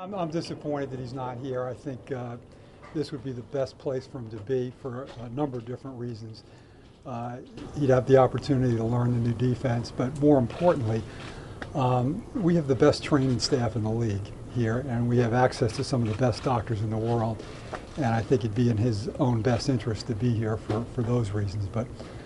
I'm disappointed that he's not here. I think this would be the best place for him to be for a number of different reasons. He'd have the opportunity to learn the new defense, but more importantly, we have the best training staff in the league here, and we have access to some of the best doctors in the world. And I think it'd be in his own best interest to be here for those reasons. But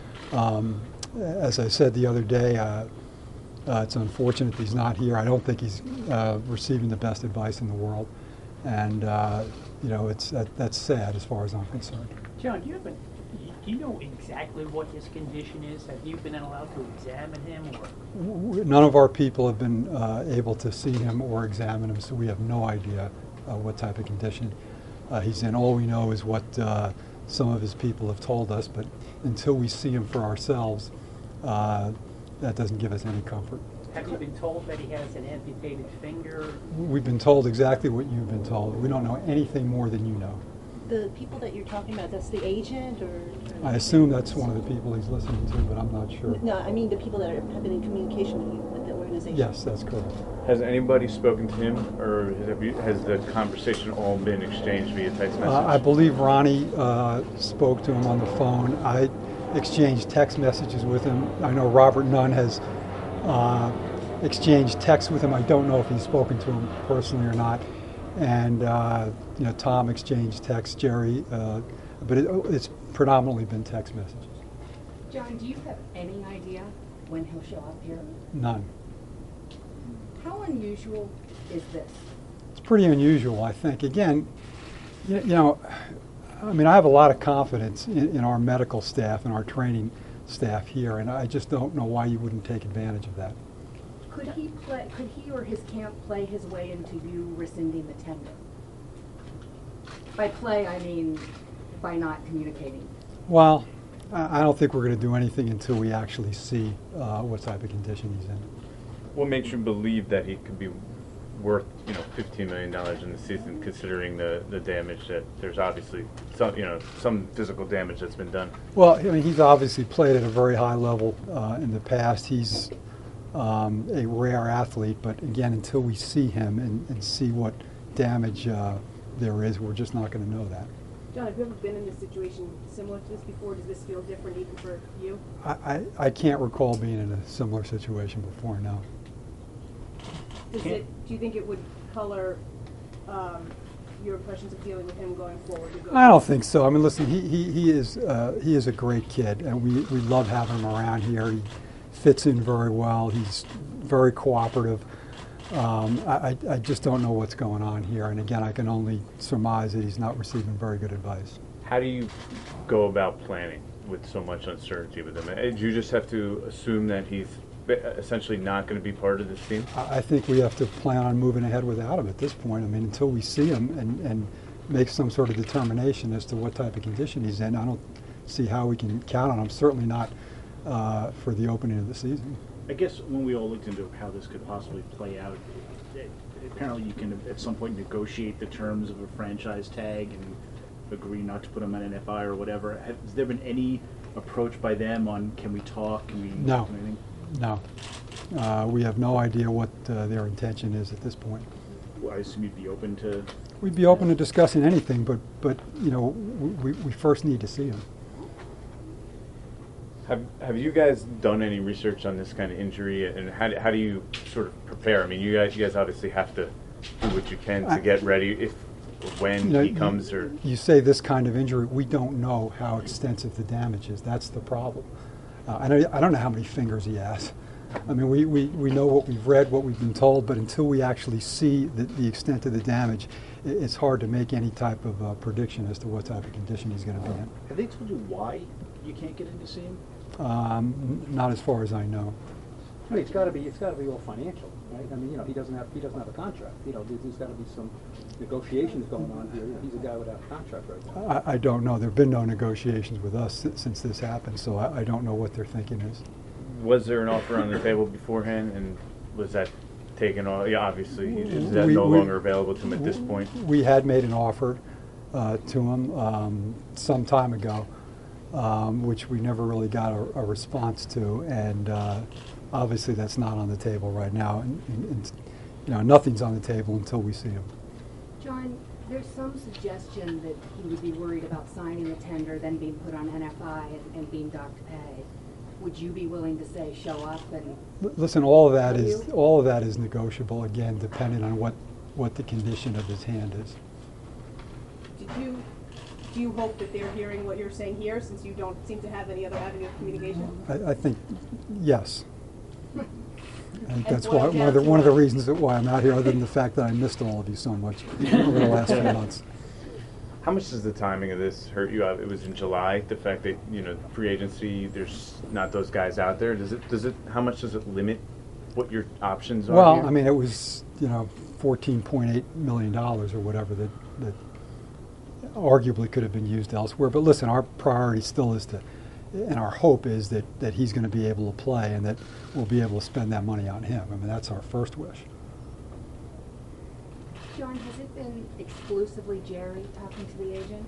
as I said the other day, it's unfortunate he's not here. I don't think he's receiving the best advice in the world, and that's sad as far as I'm concerned. John, do you know exactly what his condition is? Have you been allowed to examine him, or? None of our people have been able to see him or examine him, so we have no idea what type of condition he's in. All we know is what some of his people have told us, but until we see him for ourselves, that doesn't give us any comfort. Have you been told that he has an amputated finger? We've been told exactly what you've been told. We don't know anything more than you know. The people that you're talking about, that's the agent, or? I assume that's one of the people he's listening to, but I'm not sure. No, I mean the people that have been in communication with you, with the organization. Yes, that's correct. Has anybody spoken to him, or has the conversation all been exchanged via text message? I believe Ronnie spoke to him on the phone. I exchanged text messages with him. I know Robert Nunn has exchanged texts with him. I don't know if he's spoken to him personally or not. And Tom exchanged texts, Jerry, but it's predominantly been text messages. John, do you have any idea when he'll show up here? None. How unusual is this? It's pretty unusual, I think. Again, I have a lot of confidence in our medical staff and our training staff here, and I just don't know why you wouldn't take advantage of that. Could he or his camp play his way into you rescinding the tender? By play, I mean by not communicating. Well, I don't think we're going to do anything until we actually see what type of condition he's in. What makes you believe that he could be worth, $15 million in the season, considering the damage that there's obviously some physical damage that's been done? Well, he's obviously played at a very high level in the past. He's a rare athlete, but again, until we see him and see what damage there is, we're just not going to know that. John, have you ever been in a situation similar to this before? Does this feel different even for you? I can't recall being in a similar situation before, no. Do you think it would color your impressions of dealing with him going forward? I don't think so. Listen, he is a great kid, and we love having him around here. He fits in very well. He's very cooperative. I just don't know what's going on here, and again, I can only surmise that he's not receiving very good advice. How do you go about planning with so much uncertainty with him? Do you just have to assume that he's essentially not going to be part of this team? I think we have to plan on moving ahead without him at this point. Until we see him and make some sort of determination as to what type of condition he's in, I don't see how we can count on him. Certainly not for the opening of the season. I guess when we all looked into how this could possibly play out, apparently you can at some point negotiate the terms of a franchise tag and agree not to put him on NFI or whatever. Has there been any approach by them on can we talk? Can we No. do anything? No. We have no idea what their intention is at this point. Well, I assume you'd be open to... We'd be open to discussing anything, but we first need to see him. Have you guys done any research on this kind of injury, and how do you sort of prepare? You guys obviously have to do what you can to get ready when he comes. Or you say this kind of injury, we don't know how extensive the damage is. That's the problem. I don't know how many fingers he has. We know what we've read, what we've been told, but until we actually see the extent of the damage, it's hard to make any type of prediction as to what type of condition he's going to be in. Have they told you why you can't get in to see him? Not as far as I know. It's got to be all financial, right? He doesn't have a contract. There's got to be some negotiations going on here. He's a guy without a contract right now. I don't know. There have been no negotiations with us since this happened, so I don't know what their thinking is. Was there an offer on the table beforehand, and was that taken off? Yeah, obviously, is that no longer available to him at this point? We had made an offer to him some time ago, which we never really got a response to, and obviously that's not on the table right now. And nothing's on the table until we see him. John, there's some suggestion that he would be worried about signing the tender, then being put on NFI and being docked pay. Would you be willing to say, show up and? Listen, all of that Will is you? all of that is negotiable, again, depending on what the condition of his hand is. Do you hope that they're hearing what you're saying here, since you don't seem to have any other avenue of communication? I think, yes. I think that's boil why, down one of the to- reasons that why I'm out here, other than the fact that I missed all of you so much over the last few months. How much does the timing of this hurt you? It was in July. The fact that free agency, there's not those guys out there. How much does it limit what your options are? Well, here? I mean, it was $14.8 million or whatever that arguably could have been used elsewhere. But listen, our priority still is and our hope is that he's going to be able to play and that we'll be able to spend that money on him. I mean, that's our first wish. John, has it been exclusively Jerry talking to the agent?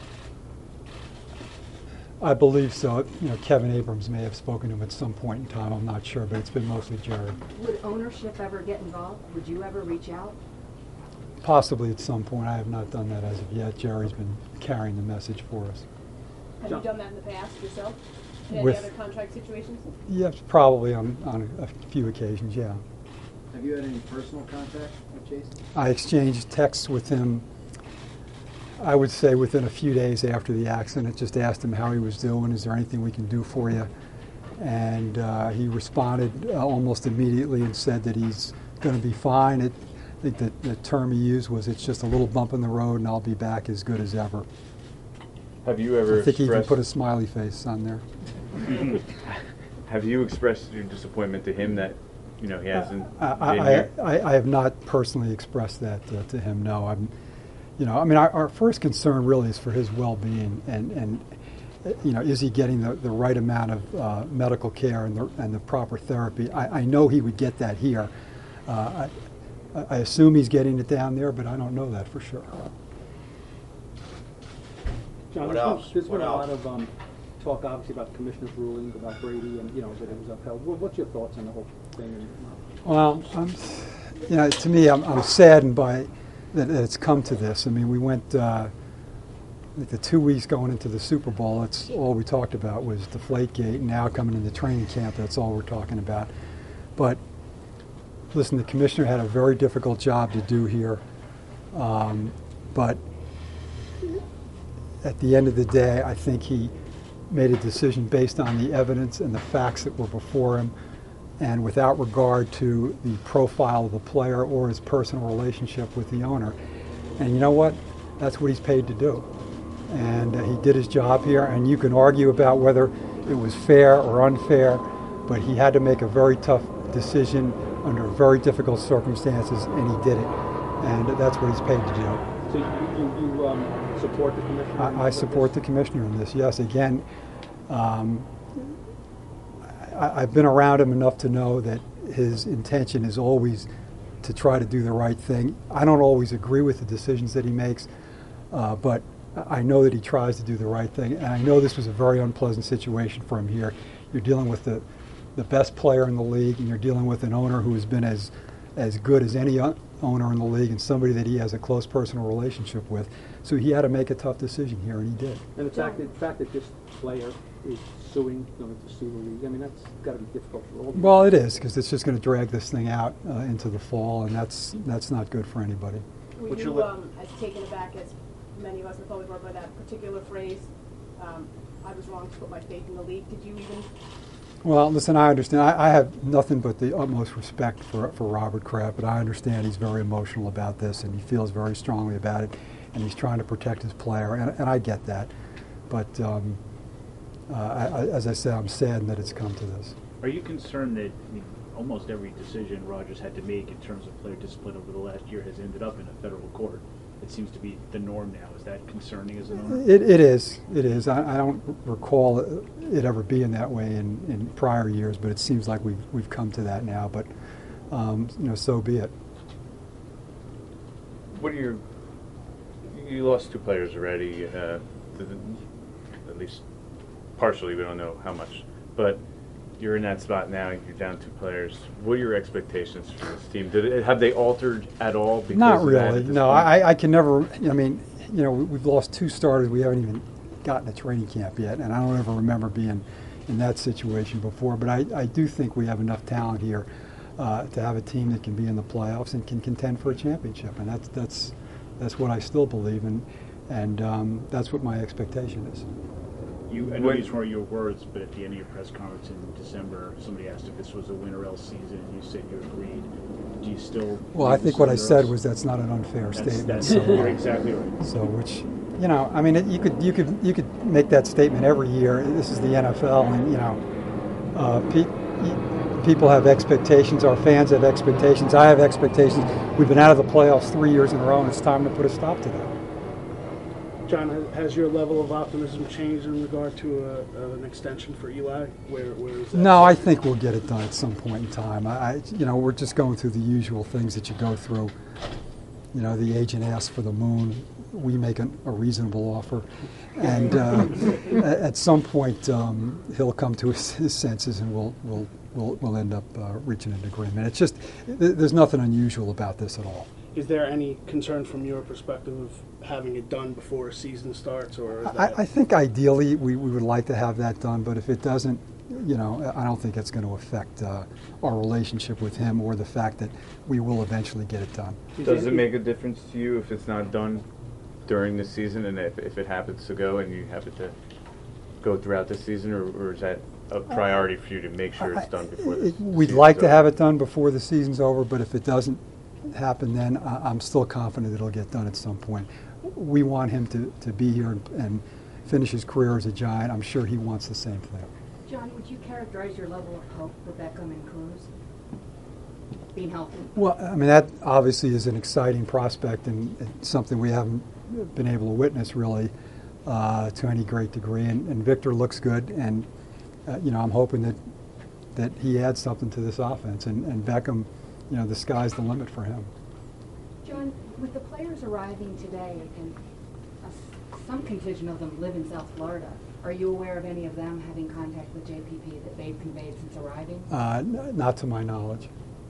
I believe so. Kevin Abrams may have spoken to him at some point in time. I'm not sure, but it's been mostly Jerry. Would ownership ever get involved? Would you ever reach out? Possibly at some point. I have not done that as of yet. Jerry's been carrying the message for us. Have you done that in the past yourself? In any With- other contract situations? Yes, probably on a few occasions, yeah. Have you had any personal contact with Jason? I exchanged texts with him, I would say within a few days after the accident. Just asked him how he was doing. Is there anything we can do for you? And he responded almost immediately and said that he's going to be fine. I think that the term he used was, it's just a little bump in the road and I'll be back as good as ever. Have you ever I think he even expressed? put a smiley face on there. Have you expressed your disappointment to him that he hasn't been I here? have not personally expressed that to him. No, our first concern really is for his well-being, and is he getting the right amount of medical care and the proper therapy? I know he would get that here. I assume he's getting it down there, but I don't know that for sure. John, What there's else? been What a else? lot of talk, obviously, about the commissioner's ruling about Brady and, that it was upheld. What's your thoughts on the whole thing? Well, to me, I'm saddened by that it's come to this. I mean, we went the 2 weeks going into the Super Bowl. That's all we talked about was Deflategate. Now coming into training camp, that's all we're talking about. But listen, the commissioner had a very difficult job to do here. But at the end of the day, I think he made a decision based on the evidence and the facts that were before him, and without regard to the profile of the player or his personal relationship with the owner. And you know what? That's what he's paid to do. And he did his job here, and you can argue about whether it was fair or unfair, but he had to make a very tough decision under very difficult circumstances, and he did it. And that's what he's paid to do. So you support the commissioner? I support the commissioner in this, yes. Again, I've been around him enough to know that his intention is always to try to do the right thing. I don't always agree with the decisions that he makes, but I know that he tries to do the right thing, and I know this was a very unpleasant situation for him here. You're dealing with the best player in the league, and you're dealing with an owner who has been as good as any owner in the league and somebody that he has a close personal relationship with. So he had to make a tough decision here, and he did. And the fact that this player is suing, going to sue the league, I mean, that's got to be difficult for all of you. Well, it is, because it's just going to drag this thing out into the fall, and that's not good for anybody. Were What's you your as taken aback as many of us were probably were by that particular phrase? I was wrong to put my faith in the league. Did you even? Well, listen, I understand. I have nothing but the utmost respect for Robert Kraft, but I understand he's very emotional about this, and he feels very strongly about it, and he's trying to protect his player, and I get that. But as I said, I'm saddened that it's come to this. Are you concerned that almost every decision Rogers had to make in terms of player discipline over the last year has ended up in a federal court? It seems to be the norm now. Is that concerning as an owner? It is. It is. I don't recall it ever being that way in prior years, but it seems like we've come to that now. But so be it. What are you lost 2 players already, at least partially, we don't know how much. But you're in that spot now. You're down 2 players. What are your expectations for this team? Have they altered at all? Because Not of that at really. this No, point? I can never. I mean, we've lost 2 starters. We haven't even gotten a training camp yet, and I don't ever remember being in that situation before. But I do think we have enough talent here to have a team that can be in the playoffs and can contend for a championship, and that's what I still believe in, and that's what my expectation is. I know these weren't your words, but at the end of your press conference in December, somebody asked if this was a win or else season, and you said you agreed. Do you still? Well, I believe think this what I is a said win or was that's not an unfair else? statement. That's so, you're exactly right. So, which, I mean, you could make that statement every year. This is the NFL, and people have expectations. Our fans have expectations. I have expectations. We've been out of the playoffs 3 years in a row, and it's time to put a stop to that. John, has your level of optimism changed in regard to an extension for Eli? Where is that? No, I think we'll get it done at some point in time. We're just going through the usual things that you go through. The agent asks for the moon. We make a reasonable offer, and at some point he'll come to his senses, and we'll end up reaching an agreement. It's just there's nothing unusual about this at all. Is there any concern from your perspective of having it done before a season starts, or is that... I think ideally we would like to have that done, but if it doesn't, I don't think it's going to affect our relationship with him or the fact that we will eventually get it done. Does it make a difference to you if it's not done during the season, and if it happens to go and you happen to go throughout the season, or is that a priority for you to make sure it's done before the We'd season's like to over? have it done before the season's over, but if it doesn't happen then, I'm still confident it'll get done at some point. We want him to be here and finish his career as a Giant. I'm sure he wants the same thing. John, would you characterize your level of hope for Beckham and Cruz being healthy? Well, I mean, that obviously is an exciting prospect and something we haven't been able to witness really to any great degree. And Victor looks good, and I'm hoping that he adds something to this offense. And Beckham, the sky's the limit for him. John, with the players arriving today, and some contingent of them live in South Florida, are you aware of any of them having contact with JPP that they've conveyed since arriving? Not to my knowledge.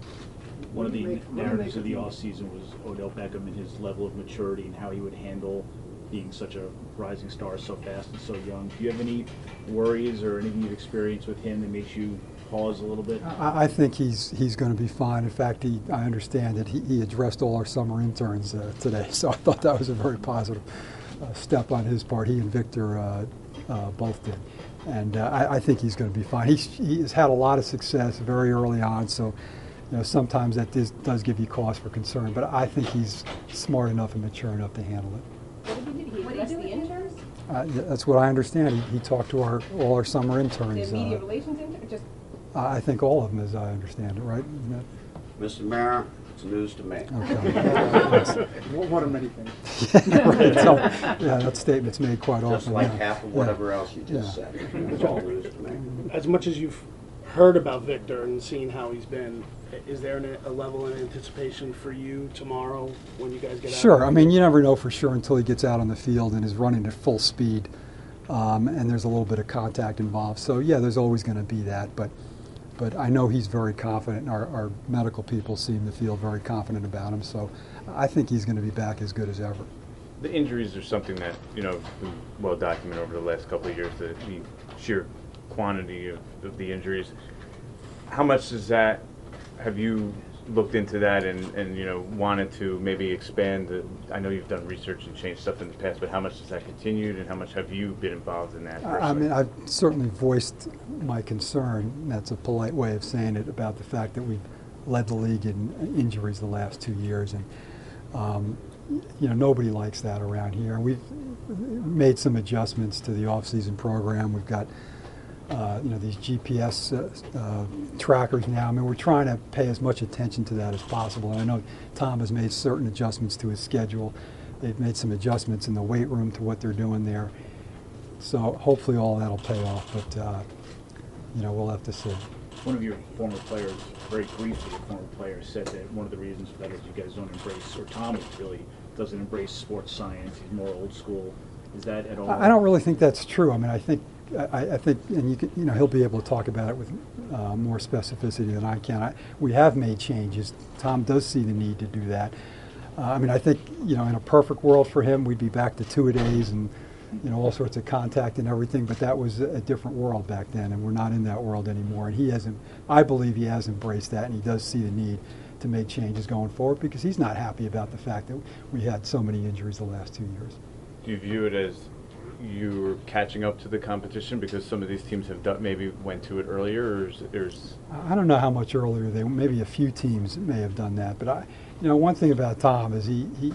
One of the narratives of the offseason was Odell Beckham and his level of maturity and how he would handle being such a rising star so fast and so young. Do you have any worries or anything you've experienced with him that makes you pause a little bit? I think he's going to be fine. In fact, I understand that he addressed all our summer interns today, so I thought that was a very positive step on his part. He and Victor both did. And I think he's going to be fine. He has had a lot of success very early on, so sometimes that does give you cause for concern. But I think he's smart enough and mature enough to handle it. What did he do the interns? That's what I understand. He talked to all our summer interns. The media relations intern? Just I think all of them, as I understand it, right? Isn't Mr. Mayor, it's news to me. that- okay. One of many things. Right, so, yeah, that statement's made quite Just often. like yeah. half of Yeah. whatever else you just Yeah. said. It's all news to me. As much as you've heard about Victor and seen how he's been, is there a level of anticipation for you tomorrow when you guys get out? Sure. I mean, you never know for sure until he gets out on the field and is running at full speed, and there's a little bit of contact involved. So, yeah, there's always going to be that. But I know he's very confident, and our medical people seem to feel very confident about him. So I think he's going to be back as good as ever. The injuries are something that, been well documented over the last couple of years, the sheer quantity of the injuries. How much does that, have you looked into that and wanted to maybe expand I know you've done research and changed stuff in the past, but how much has that continued and how much have you been involved in that personally? I mean, I've certainly voiced my concern, and that's a polite way of saying it, about the fact that we've led the league in injuries the last 2 years. And, nobody likes that around here. We've made some adjustments to the off-season program. We've got, these GPS trackers now. I mean, we're trying to pay as much attention to that as possible. And I know Tom has made certain adjustments to his schedule. They've made some adjustments in the weight room to what they're doing there. So hopefully all that'll pay off, but, we'll have to see. One of your former players, very briefly, a former player, said that one of the reasons for that is you guys don't embrace, or Tom really doesn't embrace sports science. He's more old school. Is that at all? I don't really think that's true. I mean, I think I think, and he'll be able to talk about it with more specificity than I can. We have made changes. Tom does see the need to do that. I mean, I think, in a perfect world for him, we'd be back to two-a-days and, all sorts of contact and everything, but that was a different world back then, and we're not in that world anymore. And I believe he has embraced that, and he does see the need to make changes going forward, because he's not happy about the fact that we had so many injuries the last 2 years. Do you view it as you're catching up to the competition because some of these teams have maybe went to it earlier, or I don't know how much earlier maybe a few teams may have done that, but one thing about Tom is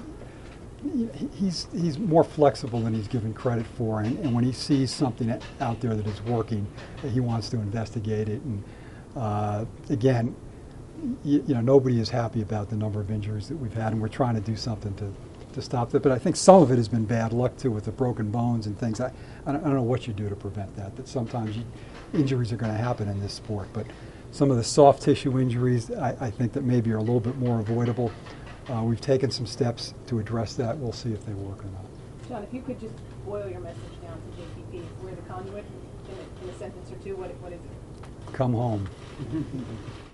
he's more flexible than he's given credit for, and when he sees something out there that is working, he wants to investigate it. And again, nobody is happy about the number of injuries that we've had, and we're trying to do something to stop that. But I think some of it has been bad luck too, with the broken bones and things. I don't know what you do to prevent that. That sometimes injuries are going to happen in this sport, but some of the soft tissue injuries, I think that maybe are a little bit more avoidable. We've taken some steps to address that. We'll see if they work or not. John, if you could just boil your message down to JPP, we're the conduit in a sentence or two, what is it? Come home.